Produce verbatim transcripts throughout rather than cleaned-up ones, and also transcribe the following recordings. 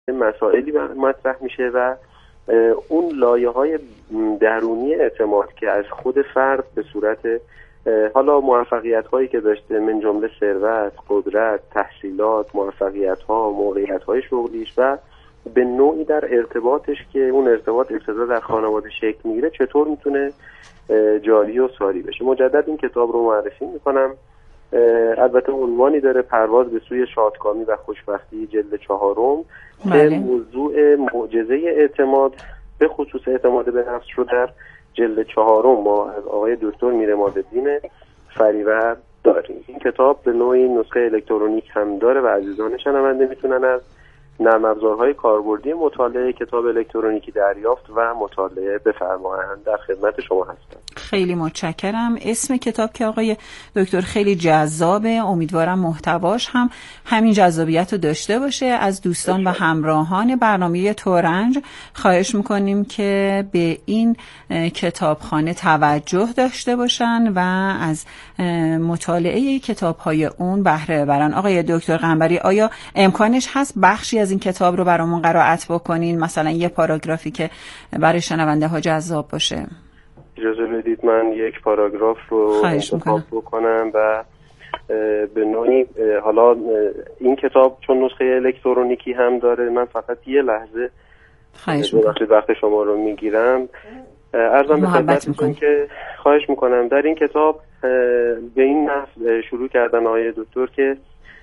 مسائلی مطرح میشه و اون لایه‌های درونی اعتماد که از خود فرد به صورت حالا موفقیت‌هایی که داشته، من جمله ثروت، قدرت، تحصیلات، موفقیت‌ها، موقعیت‌های شغلیش و به نوعی در ارتباطش که اون ارتباط ابتدا در خانواده شکل میگیره چطور میتونه جاری و ساری بشه. مجدد این کتاب رو معرفی میکنم. البته عنوانی داره، پرواز به سوی شادکامی و خوشبختی، جلد چهارم، که موضوع معجزه اعتماد به خصوص اعتماد به نفس رو در جلد چهارم ما از آقای دکتر میرمادالدین فریور داریم. این کتاب به نوعی نسخه الکترونیک هم داره و عزیزان شنونده میتونن از نرم افزارهای کاربردی مطالعه کتاب الکترونیکی دریافت و مطالعه بفرمایند. در خدمت شما هستم. خیلی متشکرم. اسم کتاب که آقای دکتر خیلی جذابه، امیدوارم محتواش هم همین جذابیت رو داشته باشه. از دوستان و همراهان برنامه ترنج خواهش میکنیم که به این کتابخانه توجه داشته باشن و از مطالعه کتاب‌های اون بهره ببرن. آقای دکتر قنبری، آیا امکانش هست بخشی از این کتاب رو برامون قرائت بکنین؟ مثلا یه پاراگرافی که برای شنونده ها جذاب باشه. اجازه بدید من یک پاراگراف رو انتخاب بکنم و به نوعی حالا این کتاب چون نسخه الکترونیکی هم داره، من فقط یه لحظه خواهش میکنم وقت شما رو میگیرم. عرضم به خدمتتون که خواهش میکنم در این کتاب به این نحو شروع کردن آقای دکتر که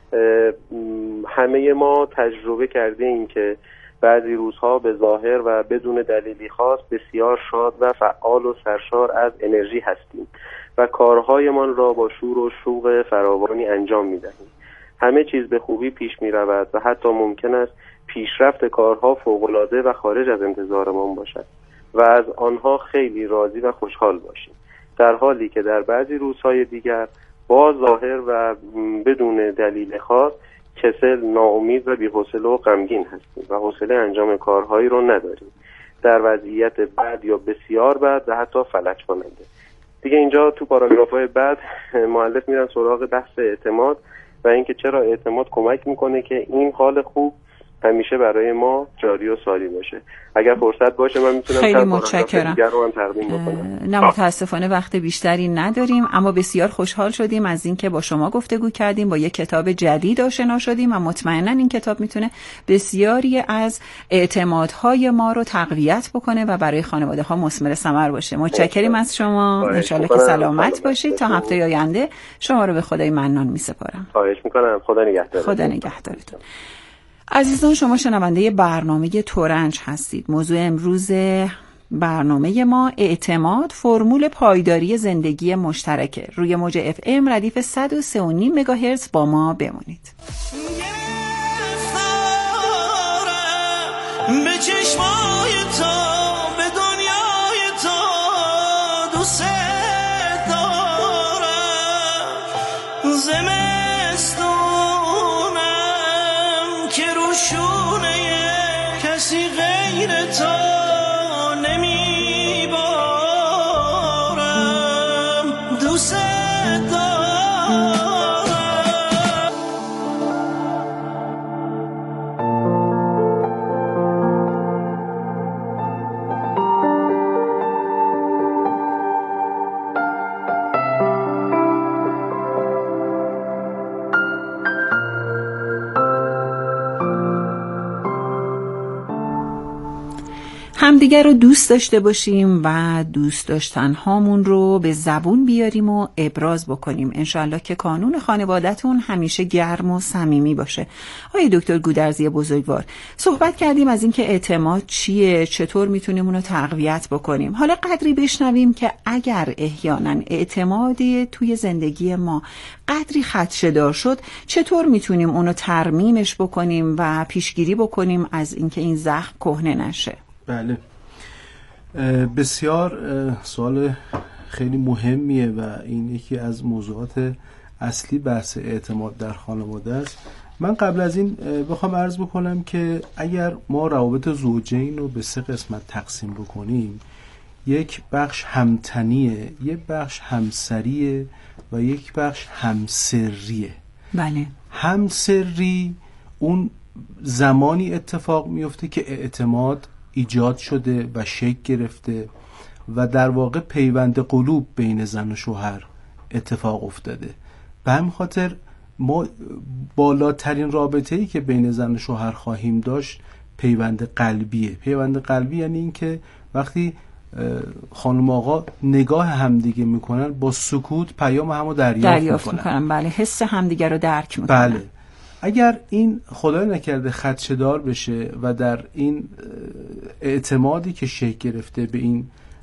همه ما تجربه کرده ایم که بعضی روزها به ظاهر و بدون دلیلی خاص بسیار شاد و فعال و سرشار از انرژی هستیم و کارهایمان را با شور و شوق فراوانی انجام می‌دهیم. همه چیز به خوبی پیش می‌رود و حتی ممکن است پیشرفت کارها فوق‌العاده و خارج از انتظارمان باشد و از آنها خیلی راضی و خوشحال باشیم، در حالی که در بعضی روزهای دیگر با ظاهر و بدون دلیل خاص کسل، ناامید و بی‌حوصله و غمگین هستیم و حوصله انجام کارهایی رو نداریم، در وضعیت بد یا بسیار بد و حتی فلج کننده. دیگه اینجا تو پاراگراف‌های بعد مؤلف میرن سراغ بحث اعتماد و اینکه چرا اعتماد کمک میکنه که این حال خوب همیشه برای ما جاری و ساری باشه. اگر فرصت باشه من میتونم خیلی متشکرم. دیگر رو هم تقدیم بکنم. نه متاسفانه وقت بیشتری نداریم، اما بسیار خوشحال شدیم از اینکه با شما گفتگو کردیم، با یک کتاب جدید آشنا شدیم و مطمئنا این کتاب میتونه بسیاری از اعتمادهای ما رو تقویت بکنه و برای خانواده ها مثمر ثمر باشه. متشکریم از شما. ان شاءالله که سلامت باشید. تا هفته آینده شما رو به خدای منان میسپارم. خواهش میکنم. خدا نگهدار. خدا نگهدارتون. عزیزان، شما شنونده برنامه ترنج هستید. موضوع امروز برنامه ما اعتماد، فرمول پایداری زندگی مشترکه. روی موج اف ام ردیف صد و سه و نیم مگاهرتز با ما بمونید. به چشمای تو، به دنیای تو دوست دارم، زمستونم که رو شونه کسی غیر تو نمیبارم، دوست دارم. همدیگر رو دوست داشته باشیم و دوست داشتن هامون رو به زبون بیاریم و ابراز بکنیم. انشالله که کانون خانوادتون همیشه گرم و صمیمی باشه. آقای دکتر گودرزی بزرگوار، صحبت کردیم از اینکه اعتماد چیه، چطور میتونیم اونو تقویت بکنیم. حالا قدری بشنویم که اگر احیانا اعتمادی توی زندگی ما قدری خدشه‌دار شد، چطور میتونیم اونو ترمیمش بکنیم و پیشگیری بکنیم از اینکه این زخم کهنه نشه. بله، بسیار سوال خیلی مهمیه و این یکی از موضوعات اصلی بحث اعتماد در خانواده است. من قبل از این بخوام عرض بکنم که اگر ما روابط زوجین رو به سه قسمت تقسیم بکنیم، یک بخش همتنیه، یک بخش همسریه و یک بخش همسریه. بله. همسری اون زمانی اتفاق میفته که اعتماد ایجاد شده و شکل گرفته و در واقع پیوند قلوب بین زن و شوهر اتفاق افتاده. به همین خاطر ما بالاترین رابطه‌ای که بین زن و شوهر خواهیم داشت پیوند قلبیه. پیوند قلبی یعنی این که وقتی خانم آقا نگاه همدیگه میکنن با سکوت پیام همو دریافت, دریافت میکنن. میکنن بله، حس همدیگه رو درک میکنن. بله. اگر این خدای نکرده خدشه‌دار بشه و در این اعتمادی که شکل گرفته به این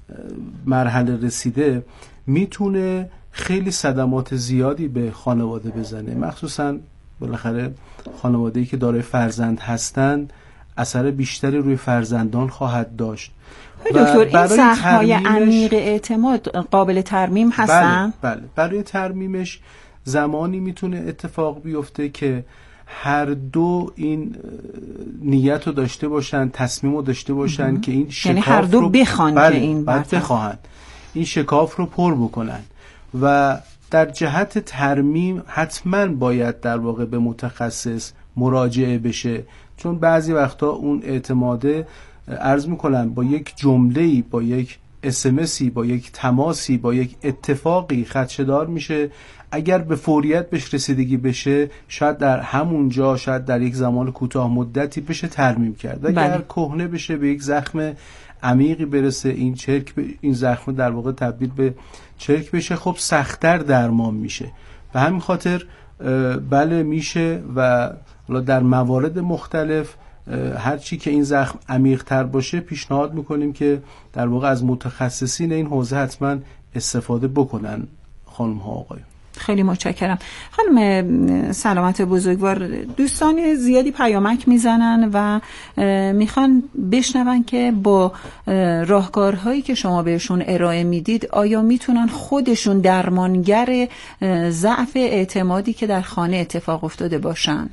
مرحله رسیده، میتونه خیلی صدمات زیادی به خانواده بزنه، مخصوصا بالاخره خانواده‌ای که دارای فرزند هستند اثر بیشتری روی فرزندان خواهد داشت. دکتر این زخم‌های عمیق اعتماد قابل ترمیم هستن؟ بله, بله. برای ترمیمش زمانی میتونه اتفاق بیفته که هر دو این نیت رو داشته باشن، تصمیم رو داشته باشن ام. که این شکاف یعنی هر دو رو بخوان بله. که این بخواهند این شکاف رو پر بکنن و در جهت ترمیم حتما باید در واقع به متخصص مراجعه بشه، چون بعضی وقتا اون اعتماده عرض میکنن با یک جمله‌ای، با یک اسمسی، با یک تماسی، با یک اتفاقی خدشه‌دار میشه. اگر به فوریت بهش رسیدگی بشه شاید در همون جا، شاید در یک زمان کوتاه مدتی بشه ترمیم کرد. اگر کهنه بشه به یک زخم عمیقی برسه، این چرک ب... این زخم در واقع تبدیل به چرک بشه، خب سخت‌تر درمان میشه. به همین خاطر بله میشه و در موارد مختلف هر چی که این زخم عمیق تر باشه پیشنهاد میکنیم که در واقع از متخصصین این حوزه حتما استفاده بکنن خانم ها آقایون. خیلی متشکرم. خانم سلامت بزرگوار، دوستان زیادی پیامک میزنن و میخوان بشنون که با راهکارهایی که شما بهشون ارائه میدید آیا میتونن خودشون درمانگر ضعف اعتمادی که در خانه اتفاق افتاده باشن؟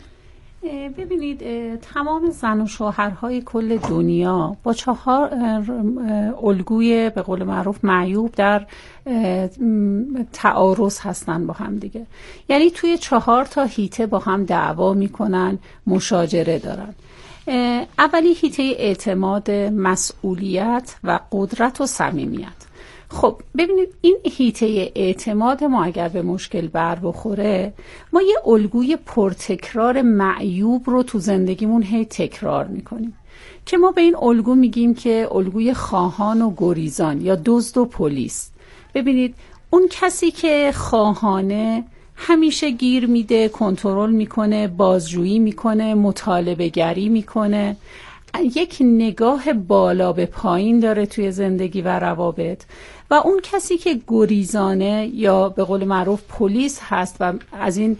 ببینید تمام زن و شوهرهای کل دنیا با چهار الگوی به قول معروف معیوب در تعارض هستن با هم دیگه، یعنی توی چهار تا هیته با هم دعوا میکنن، مشاجره دارن. اولی هیته اعتماد، مسئولیت و قدرت و صمیمیت. خب ببینید این هیته اعتماد ما اگر به مشکل بر بخوره، ما یه الگوی پرتکرار معیوب رو تو زندگیمون هی تکرار میکنیم که ما به این الگو میگیم که الگوی خواهان و گریزان یا دزد و پلیس. ببینید اون کسی که خواهانه همیشه گیر میده، کنترل میکنه، بازجویی میکنه، مطالبه گری میکنه، یک نگاه بالا به پایین داره توی زندگی و روابط، و اون کسی که گریزانه یا به قول معروف پلیس هست و از این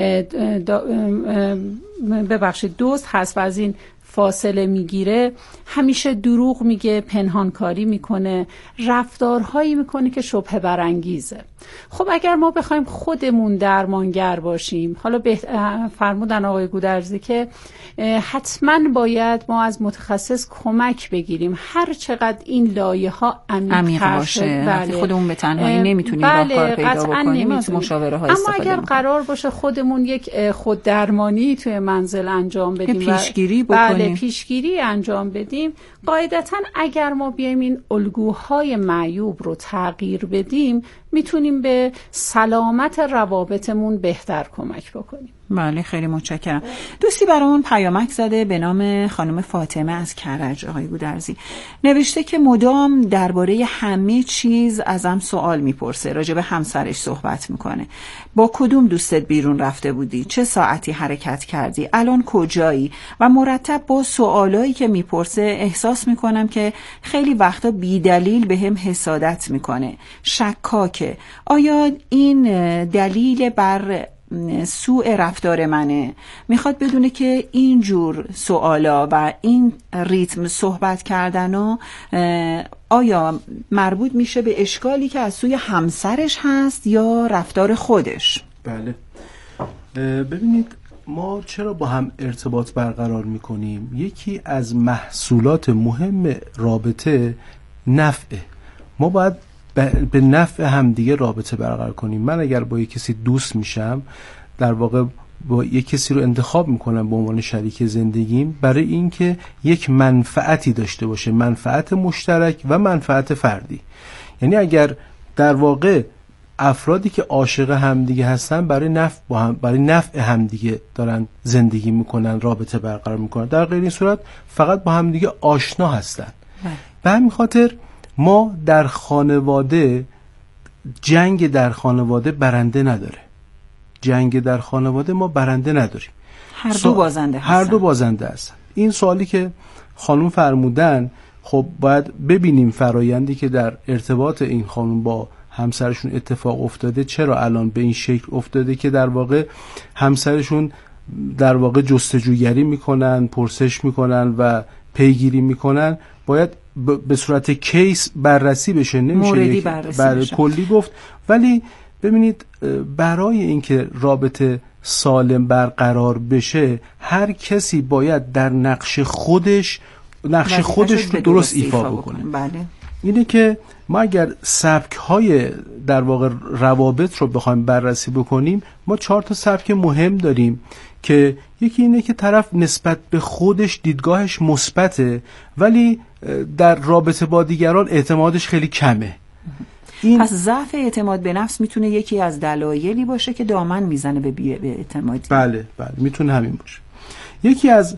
ببخشید دوست هست و از این فاصله میگیره، همیشه دروغ میگه، پنهانکاری میکنه، رفتارهایی میکنه که شبهه برانگیزه. خب اگر ما بخوایم خودمون درمانگر باشیم، حالا فرمودن آقای گودرزی که حتما باید ما از متخصص کمک بگیریم، هر چقدر این لایه ها عمیق باشه. بله. خودمون به تنهایی نمیتونیم بله. راهکار پیدا بکنیم، از مشاوره ها استفاده اما اگر میکنیم. قرار باشه خودمون یک خود درمانی توی منزل انجام بدیم، پیشگیری بکنیم، بله پیشگیری انجام بدیم، قاعدتاً اگر ما بیایم این الگوهای معیوب رو تغییر بدیم، میتونیم به سلامت روابطمون بهتر کمک بکنیم. بله خیلی متشکرم. دوستی برامون پیامک زده به نام خانم فاطمه از کرج. آقای گودرزی نوشته که مدام درباره همه چیز ازم سوال میپرسه، راجع به همسرش صحبت میکنه. با کدوم دوستت بیرون رفته بودی؟ چه ساعتی حرکت کردی؟ الان کجایی؟ و مرتب با سوالایی که میپرسه احساس میکنم که خیلی وقتا بی دلیل به هم حسادت میکنه، شکاکه. آیا این دلیل بر سوء رفتار منه؟ میخواد بدونه که اینجور سوالا و این ریتم صحبت کردن آیا مربوط میشه به اشکالی که از سوی همسرش هست یا رفتار خودش؟ بله ببینید ما چرا با هم ارتباط برقرار میکنیم؟ یکی از محصولات مهم رابطه نفعه. ما باید به نفع هم دیگه رابطه برقرار کنیم. من اگر با یک کسی دوست میشم، در واقع با یک کسی رو انتخاب میکنم به عنوان شریک زندگیم برای اینکه یک منفعتی داشته باشه، منفعت مشترک و منفعت فردی. یعنی اگر در واقع افرادی که عاشق همدیگه هستن برای نفع با هم برای نفع همدیگه دارن زندگی میکنن، رابطه برقرار میکنن، در غیر این صورت فقط با همدیگه آشنا هستن. به همین خاطر ما در خانواده جنگ در خانواده برنده نداره. جنگ در خانواده ما برنده نداریم. هر دو بازنده هستن. هر دو بازنده هستن. این سوالی که خانم فرمودن، خب باید ببینیم فرایندی که در ارتباط این خانم با همسرشون اتفاق افتاده چرا الان به این شکل افتاده که در واقع همسرشون در واقع جستجوگری میکنن، پرسش میکنن و پیگیری میکنن. باید به صورت کیس بررسی بشه، نمیشه موردی بررسی بر بشه. کلی گفت. ولی ببینید برای اینکه رابطه سالم برقرار بشه هر کسی باید در نقش خودش نقش خودش رو درست ایفا بکنه. بله. اینه که ما اگر سبک های در واقع روابط رو بخوایم بررسی بکنیم، ما چهار تا سبک مهم داریم که یکی اینه که طرف نسبت به خودش دیدگاهش مثبته ولی در رابطه با دیگران اعتمادش خیلی کمه. این پس ضعف اعتماد به نفس میتونه یکی از دلایلی باشه که دامن میزنه به بی اعتمادی. بله بله میتونه همین باشه. یکی از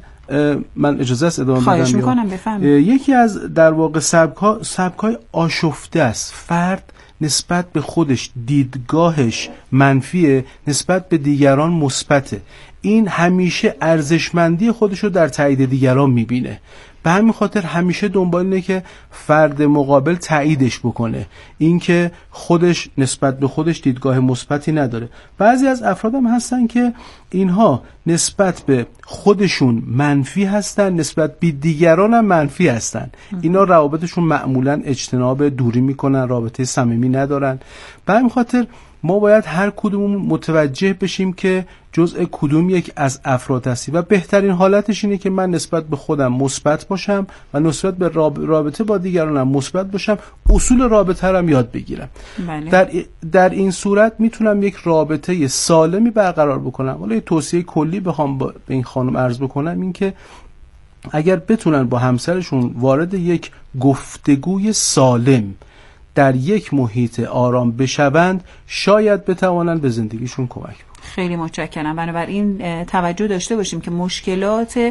من اجازه است ادامه بدم؟ خواهش میکنم بفرمایید. یکی از در واقع سبک‌ها سبک‌های آشفته است. فرد نسبت به خودش دیدگاهش منفیه، نسبت به دیگران مثبته. این همیشه ارزشمندی خودش رو در تایید دیگران میبینه. به همین خاطر همیشه دنبال اینه که فرد مقابل تاییدش بکنه، اینکه خودش نسبت به خودش دیدگاه مثبتی نداره. بعضی از افراد هم هستن که اینها نسبت به خودشون منفی هستن، نسبت به دیگران هم منفی هستن. اینا روابطشون معمولا اجتناب دوری میکنن، رابطه صمیمی ندارن. به همین خاطر ما باید هر کدوممون متوجه بشیم که جزء کدوم یک از افراد هستی و بهترین حالتش اینه که من نسبت به خودم مثبت باشم و نسبت به رابطه با دیگرانم مثبت باشم، اصول رابطه رو هم یاد بگیرم. بله. در در این صورت میتونم یک رابطه سالمی برقرار بکنم. حالا یه توصیه کلی بخوام به این خانم عرض بکنم این که اگر بتونن با همسرشون وارد یک گفتگوی سالم در یک محیط آرام بشوند، شاید بتوانند به زندگیشون کمک بکنند. خیلی متشکرم. بنابراین توجه داشته باشیم که مشکلات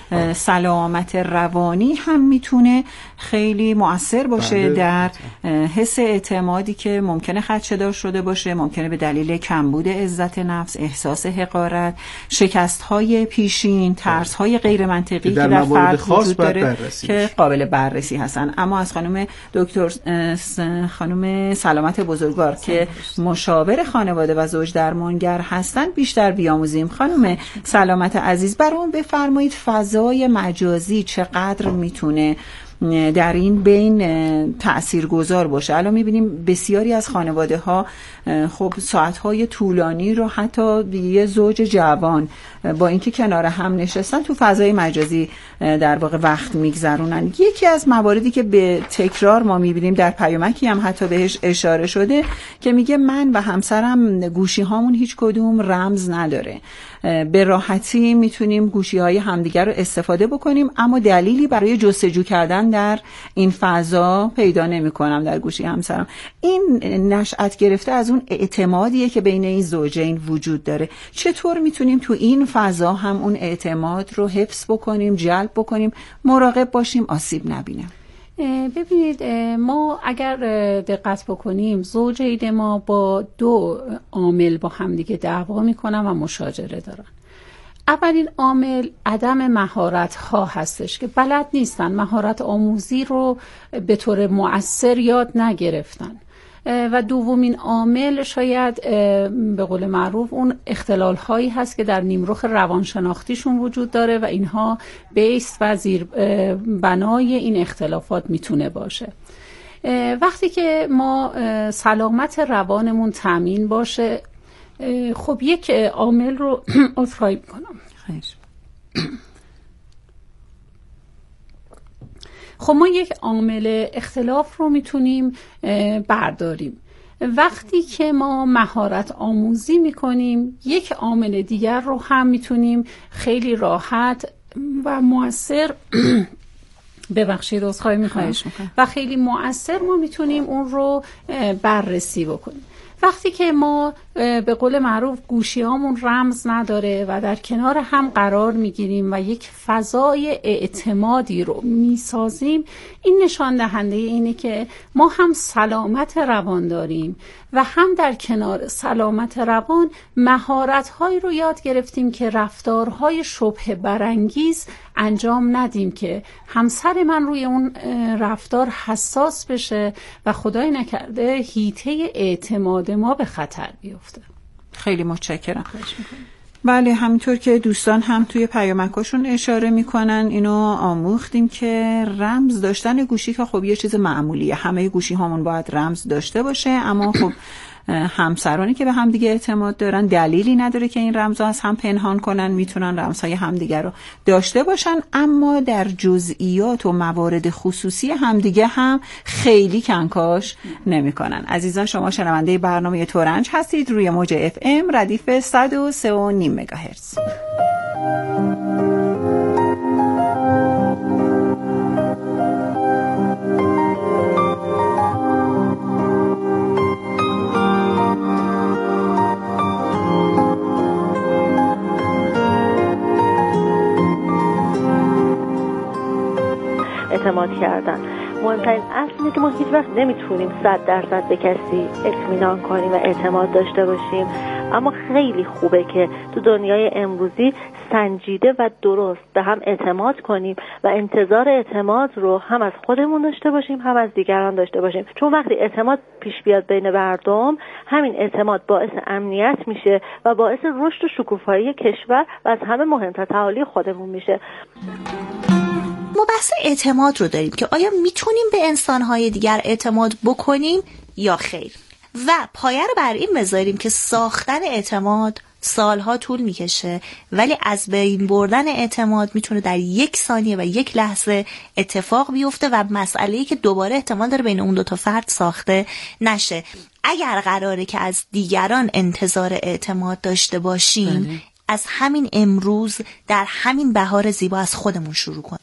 سلامت روانی هم میتونه خیلی مؤثر باشه در حس اعتمادی که ممکنه خدشه‌دار شده باشه، ممکنه به دلیل کمبود عزت نفس، احساس حقارت، شکست‌های پیشین، ترس‌های غیر منطقی که در فرد وجود داره که قابل بررسی هستن. اما از خانم دکتر خانم سلامت بزرگوار که مشاور خانواده و زوج درمانگر هستن بیشتر بیاموزیم. خانم سلامت عزیز، برامون بفرمایید فضای مجازی چقدر میتونه در این بین تأثیرگذار باشه؟ الان میبینیم بسیاری از خانواده ها خب ساعتهای طولانی رو حتی یه زوج جوان با اینکه کنار هم نشستن تو فضای مجازی در واقع وقت میگذرونن. یکی از مواردی که به تکرار ما میبینیم، در پیامکی هم حتی بهش اشاره شده که میگه من و همسرم گوشی هامون هیچ کدوم رمز نداره، به راحتی میتونیم گوشی های همدیگر رو استفاده بکنیم اما دلیلی برای جستجو کردن در این فضا پیدا نمی کنم در گوشی همسرم. این نشأت گرفته از اون اعتمادیه که بین این زوجین وجود داره. چطور میتونیم تو این فضا هم اون اعتماد رو حفظ بکنیم، جلب بکنیم، مراقب باشیم آسیب نبینیم؟ ببینید، ما اگر دقت بکنیم زوجین ما با دو عامل با همدیگه دعوا میکنن و مشاجره دارن. اولین عامل عدم مهارت ها هستش که بلد نیستن، مهارت آموزی رو به طور مؤثر یاد نگرفتن. و دومین عامل شاید به قول معروف اون اختلال هایی هست که در نیمرخ روانشناختیشون وجود داره و اینها بیس و زیر بنای این اختلافات میتونه باشه. وقتی که ما سلامت روانمون تامین باشه، خب یک عامل رو عذرخواهی میکنم. خب ما یک عامل اختلاف رو میتونیم برداریم وقتی که ما مهارت آموزی میکنیم، یک عامل دیگر رو هم میتونیم خیلی راحت و مؤثر ببخشید عذرخواهی میکنم و خیلی مؤثر ما میتونیم اون رو بررسی بکنیم. وقتی که ما به قول معروف گوشیامون رمز نداره و در کنار هم قرار میگیریم و یک فضای اعتمادی رو میسازیم، این نشان دهنده اینه که ما هم سلامت روان داریم و هم در کنار سلامت روان مهارت‌هایی رو یاد گرفتیم که رفتارهای شبه برانگیز انجام ندیم که همسر من روی اون رفتار حساس بشه و خدای نکرده حیطه اعتماد ما به خطر بیفته. خیلی متشکرم. بله، همینطور که دوستان هم توی پیامکاشون اشاره میکنن اینو آموختیم که رمز داشتن گوشی که خب یه چیز معمولیه، همه گوشی هامون باید رمز داشته باشه، اما خب همسرانی که به همدیگه اعتماد دارن دلیلی نداره که این رمزها از هم پنهان کنن، میتونن رمزهای همدیگه رو داشته باشن، اما در جزئیات و موارد خصوصی همدیگه هم خیلی کنکاش نمیکنن. عزیزان، شما شنونده برنامه ترنج هستید روی موج اف ام ردیف صد و سه و نیم مگاهرتز. اعتماد کردن. مهمترین اصل اینه که ما هیچ وقت نمیتونیم صد درصد به کسی اطمینان کنیم و اعتماد داشته باشیم، اما خیلی خوبه که تو دنیای امروزی سنجیده و درست به هم اعتماد کنیم و انتظار اعتماد رو هم از خودمون داشته باشیم هم از دیگران داشته باشیم، چون وقتی اعتماد پیش بیاد بین مردم، همین اعتماد باعث امنیت میشه و باعث رشد و شکوفایی کشور و از همه مهمتر تعالی خودمون میشه. ما بحث اعتماد رو داریم که آیا میتونیم به انسانهای دیگر اعتماد بکنیم یا خیر، و پایه رو بر این بذاریم که ساختن اعتماد سالها طول میکشه، ولی از بین بردن اعتماد میتونه در یک ثانیه و یک لحظه اتفاق بیفته و مسئله‌ای که دوباره احتمال داره بین اون دو تا فرد ساخته نشه. اگر قراره که از دیگران انتظار اعتماد داشته باشیم، بله، از همین امروز در همین بهار زیبا از خودمون شروع کنیم.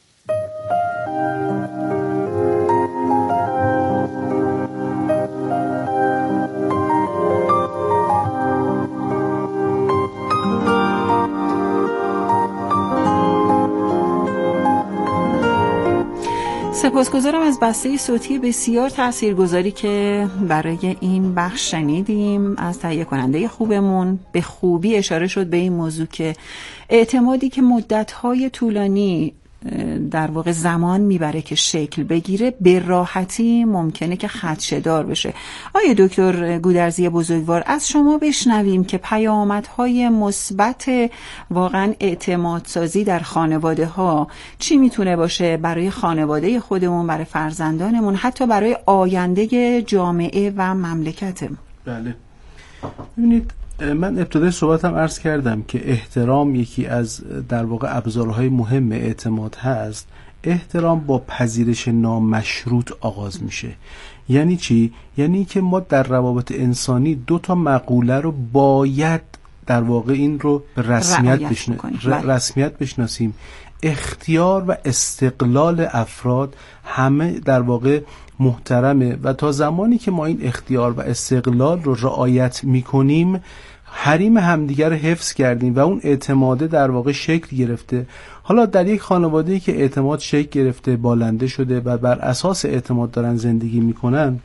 سپاسگزارم از بسته صوتی بسیار تاثیرگذاری که برای این بخش شنیدیم از تهیه کننده خوبمون. به خوبی اشاره شد به این موضوع که اعتمادی که مدت‌های طولانی در واقع زمان میبره که شکل بگیره، به راحتی ممکنه که خدشه‌دار بشه. آیه دکتر گودرزی بزرگوار، از شما بشنویم که پیامدهای مثبت واقعا اعتمادسازی در خانواده ها چی میتونه باشه برای خانواده خودمون، برای فرزندانمون، حتی برای آینده جامعه و مملکتمون. بله، ببینید، من ابتدای صحبتم عرض کردم که احترام یکی از در واقع ابزارهای مهم اعتماد هست. احترام با پذیرش نامشروط آغاز میشه. یعنی چی؟ یعنی که ما در روابط انسانی دو تا مقوله رو باید در واقع این رو به رسمیت, بشن... رسمیت بشناسیم. اختیار و استقلال افراد همه در واقع محترمه و تا زمانی که ما این اختیار و استقلال رو رعایت میکنیم، حریم همدیگر رو حفظ کردیم و اون اعتماده در واقع شکل گرفته. حالا در یک خانواده‌ای که اعتماد شکل گرفته، بالنده شده و بر اساس اعتماد دارن زندگی میکنن،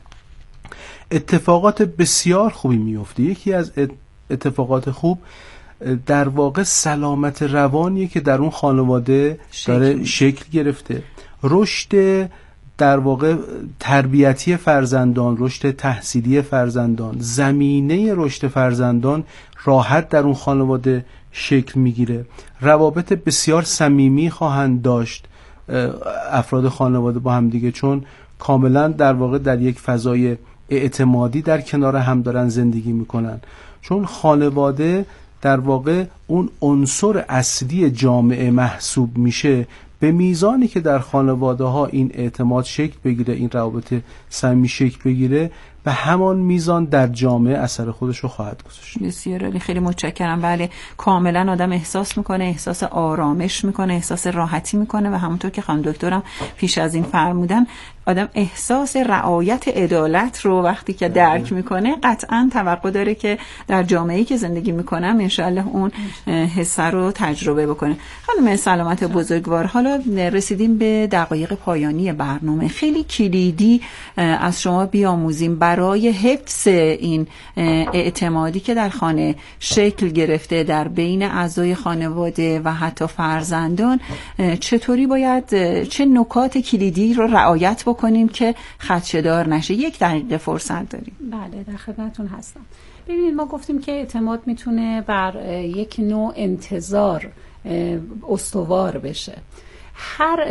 اتفاقات بسیار خوبی میفته. یکی از اتفاقات خوب در واقع سلامت روانیه که در اون خانواده داره شکل, شکل گرفته. رشد در واقع تربیتی فرزندان، رشد تحصیلی فرزندان، زمینه رشد فرزندان راحت در اون خانواده شکل میگیره. روابط بسیار صمیمی خواهند داشت افراد خانواده با هم دیگه، چون کاملا در واقع در یک فضای اعتمادی در کنار هم دارن زندگی میکنن. چون خانواده در واقع اون عنصر اصلی جامعه محسوب میشه. به میزانی که در خانواده ها این اعتماد شکل بگیره، این روابط صمیمی شکل بگیره، به همان میزان در جامعه اثر خودش رو خواهد گذاشت. بسیار عالی، خیلی متشکرم. بله کاملا آدم احساس میکنه، احساس آرامش میکنه، احساس راحتی میکنه و همونطور که خانم دکترم پیش از این فرمودن آدم احساس رعایت عدالت رو وقتی که درک میکنه قطعا توقع داره که در جامعه‌ای که زندگی میکنم انشالله اون حس رو تجربه بکنه. خانم سلامت بزرگوار، حالا رسیدیم به دقایق پایانی برنامه. خیلی کلیدی از شما بیاموزیم برای حفظ این اعتمادی که در خانه شکل گرفته در بین اعضای خانواده و حتی فرزندان، چطوری باید چه نکات کلیدی رو رعایت بکنیم که خدشه‌دار نشه؟ یک دقیقه فرصت داریم. بله در خدمتتون هستم. ببینید ما گفتیم که اعتماد میتونه بر یک نوع انتظار استوار بشه. هر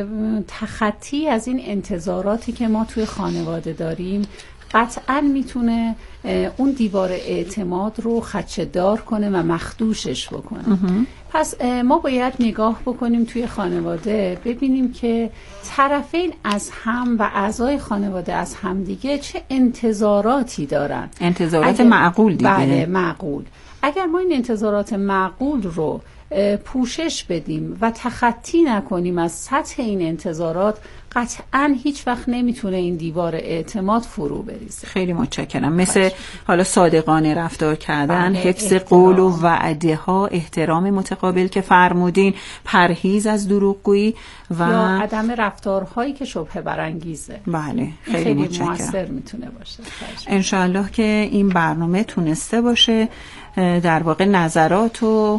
تخطی از این انتظاراتی که ما توی خانواده داریم قطعاً میتونه اون دیوار اعتماد رو خدشه‌دار کنه و مخدوشش بکنه. پس ما باید نگاه بکنیم توی خانواده ببینیم که طرفین از هم و اعضای خانواده از همدیگه چه انتظاراتی دارن. انتظارات اگر... معقول دیگه. بله معقول. اگر ما این انتظارات معقول رو پوشش بدیم و تخطی نکنیم از سطح این انتظارات، قطعاً هیچ وقت نمیتونه این دیوار اعتماد فرو بریزه. خیلی متشکرم. مثل حالا صادقانه رفتار کردن، بله، حفظ احترام. قول و وعده ها، احترام متقابل که فرمودین، پرهیز از دروغگویی و یا عدم رفتارهایی که شبهه برانگیزه. بله خیلی, خیلی متشکرم. موثر میتونه باشه. انشالله که این برنامه تونسته باشه در واقع نظرات و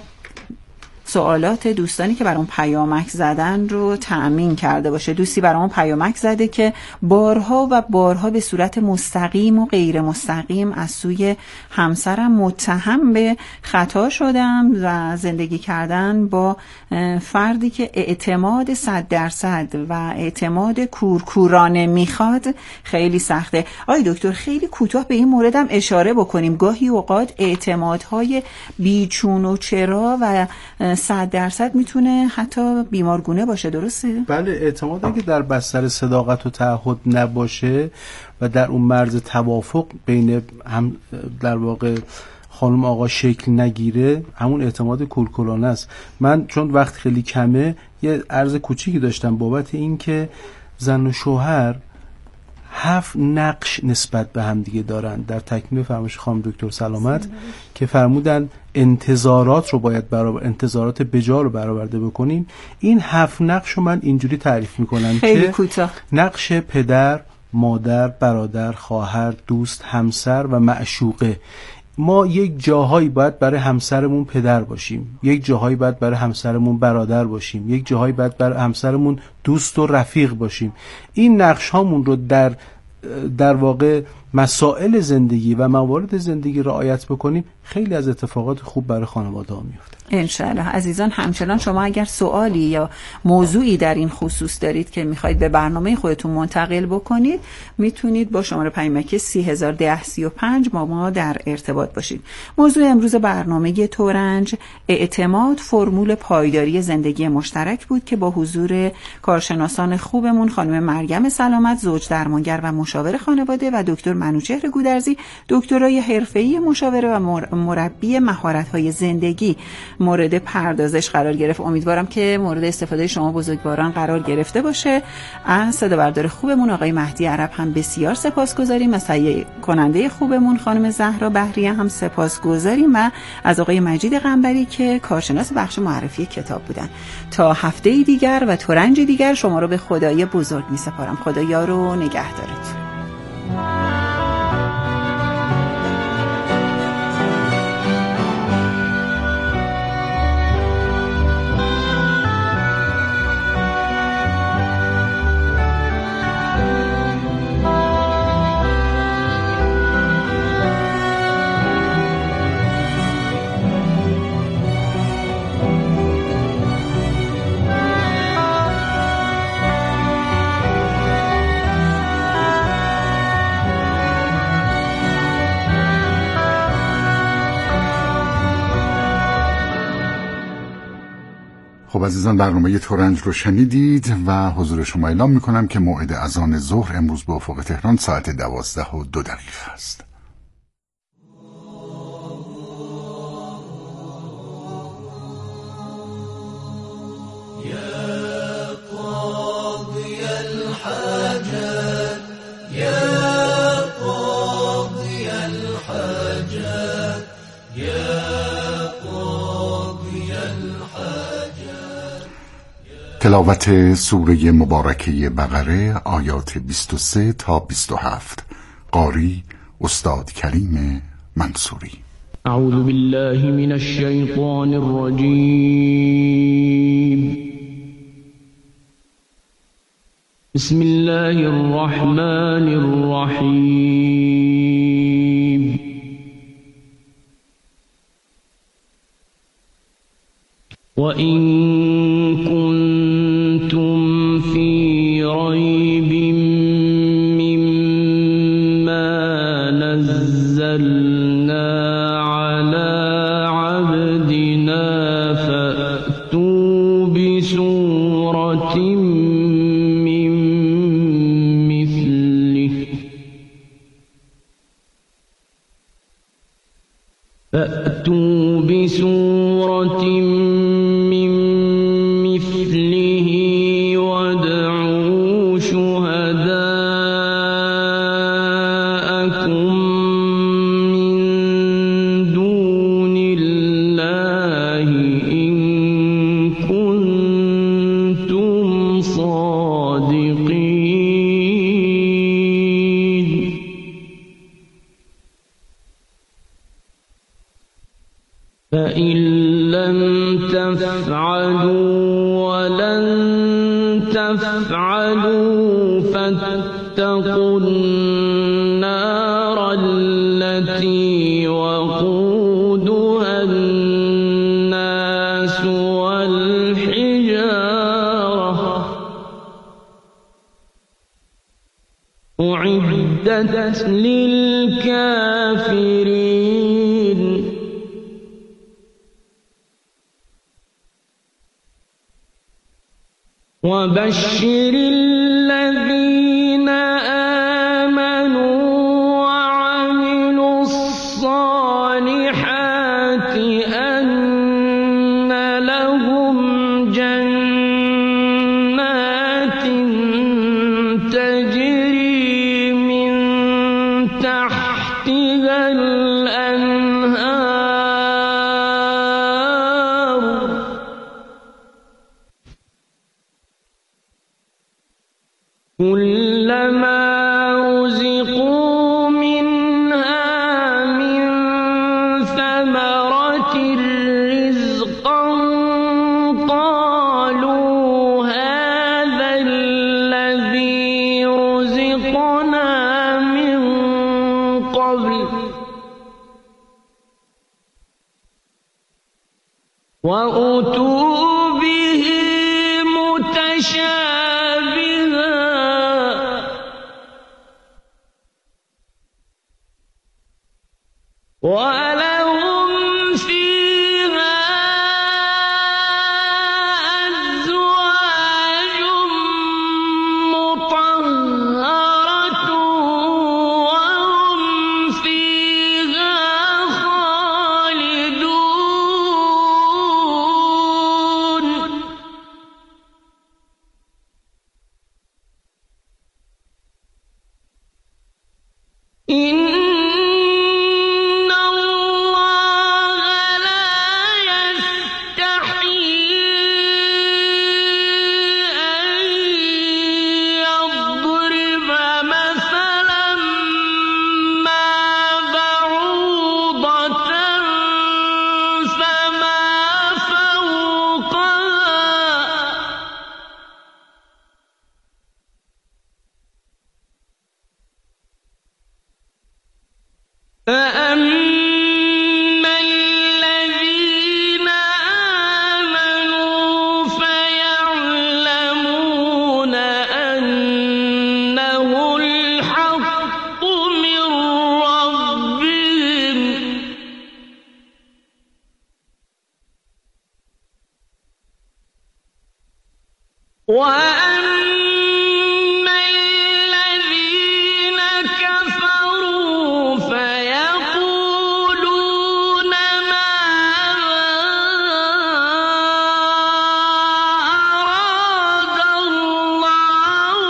سوالات دوستانی که برام پیامک زدن رو تأمین کرده باشه. دوستی برام پیامک زده که بارها و بارها به صورت مستقیم و غیر مستقیم از سوی همسرم متهم به خطا شدم و زندگی کردن با فردی که اعتماد صد درصد و اعتماد کورکورانه میخواد خیلی سخته. آی دکتر خیلی کوتاه به این موردم اشاره بکنیم. گاهی اوقات اعتمادهای بیچون و چرا و صد درصد میتونه حتی بیمارگونه باشه، درسته؟ بله، اعتماد اگه در بستر صداقت و تعهد نباشه و در اون مرز توافق بین هم در واقع خانم آقا شکل نگیره، همون اعتماد کلکلانه است. من چون وقت خیلی کمه یه عرض کوچیکی داشتم بابت این که زن و شوهر هفت نقش نسبت به هم دیگه دارن. در تکمیل فرمایش خانم دکتر سلامت که فرمودن انتظارات رو باید برابر انتظارات بجا رو برآورده بکنیم، این هفت نقش رو من اینجوری تعریف میکنم که کوتاه. نقش پدر، مادر، برادر، خواهر، دوست، همسر و معشوقه. ما یک جاهایی باید برای همسرمون پدر باشیم، یک جاهایی باید برای همسرمون برادر باشیم، یک جاهایی باید برای همسرمون دوست و رفیق باشیم. این نقش هامون رو در در واقع مسائل زندگی و موارد زندگی رعایت بکنیم، خیلی از اتفاقات خوب برای خانواده ها میفته. انشاءالله. عزیزان همچنان شما اگر سوالی یا موضوعی در این خصوص دارید که میخواید به برنامه خودتون منتقل بکنید، میتونید با شماره پیامکی سی هزار ده سی و پنج با ما در ارتباط باشید. موضوع امروز برنامه تورنج اعتماد، فرمول پایداری زندگی مشترک بود که با حضور کارشناسان خوبمون خانم مریم سلامت، زوج درمانگر و مشاور خانواده، و دکتر منوچهر گودرزی، دکترای حرفه‌ای مشاوره و مربی مهارت‌های زندگی مورد پردازش قرار گرفت. امیدوارم که مورد استفاده شما بزرگواران قرار گرفته باشه. از صدابردار خوبمون آقای مهدی عرب هم بسیار سپاسگزاریم، از تهیه کننده خوبمون خانم زهرا بحریه هم سپاسگزاریم و از آقای مجید قنبری که کارشناس بخش معرفی کتاب بودن. تا هفته دیگر و تورنج دیگر شما رو به خدای بزرگ می سپارم. خدا یار و نگهدارتون. خب عزیزان، برنامه ترنج رو شنیدید و حضور شما اعلام میکنم که موعد اذان ظهر امروز به افق تهران ساعت دوازده و دو دقیقه است. تلاوت سوره مبارکه بقره آیات بیست و سه تا بیست و هفت. قاری استاد کریم منصوری. اعوذ بالله من الشیطان الرجیم. بسم الله الرحمن الرحیم. و این کنتم فی ریب مما نزلنا علی عبدنا فأتوا بسورة من مثله فأتوا بسورة فإن لم تفعلوا ولن تفعلوا فاتقوا النار التي وقودها الناس والحجارة أعدت للكافرين. وبشر الذين آمنوا وعملوا الصالحات أن لهم جنات تجري من تحتها الأنهار كلما رزقوا منها من ثمرة رزقا قالوا هذا الذي رزقنا من قبل وأتوا به متشابها ولهم فيها أزواج مطهرة وهم فيها خالدون. إن فأما الذين آمنوا فيعلمون أنه الحق من ربهم و